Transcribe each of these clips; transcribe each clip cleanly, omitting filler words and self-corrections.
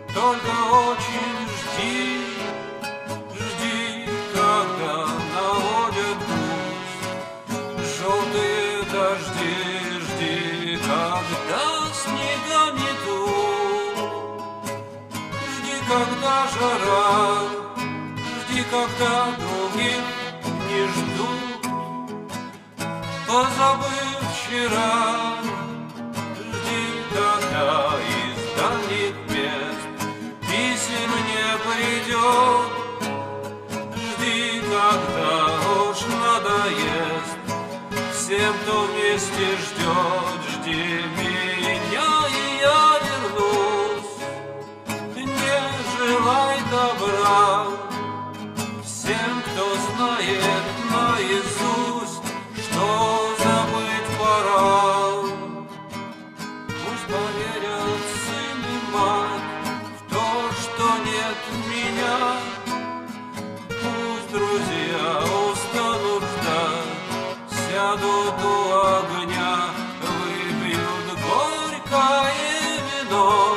Только очень жди, жди, когда наводят грусть желтые дожди, жди, когда снега метут, жди, когда жара, жди, когда других не ждут, позабыв вчера, жди, когда из дальних мест писем не придет, жди, когда уж надоест всем, кто вместе ждет, жди меня, и я вернусь. Не желай добра всем, кто знает наизусть, что забыть пора. Пусть поверят сын и мать в то, что нет меня. Пусть друзья устанут ждать, сядут у огня, выпьют горькое вино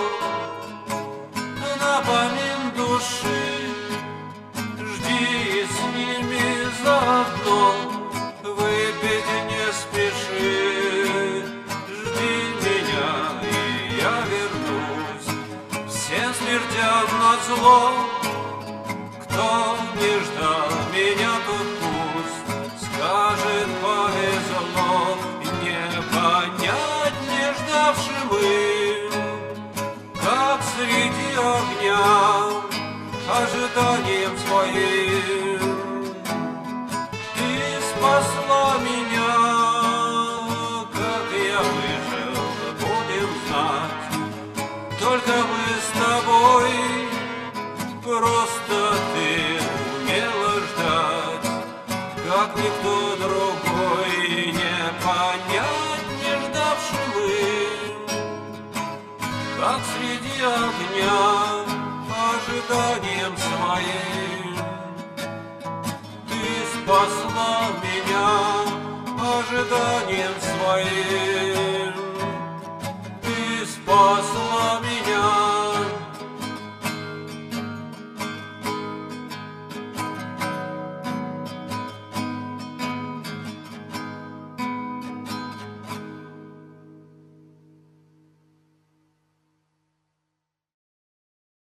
напомин души. Жди с ними заодно, выпить не спеши. Жди меня, и я вернусь. Все смертям назло, кто не ждал меня, тут пусть скажет повезло. Не понять не ждавшим им, как среди огня, ожиданием своим. Ты спасла меня, как я выжил, будем знать. Только мы с тобой, просто ты умела ждать, как никто другой. Не понять не ждавшим им, как среди огня, ожиданием своим. Ты спасла меня ожиданием своим.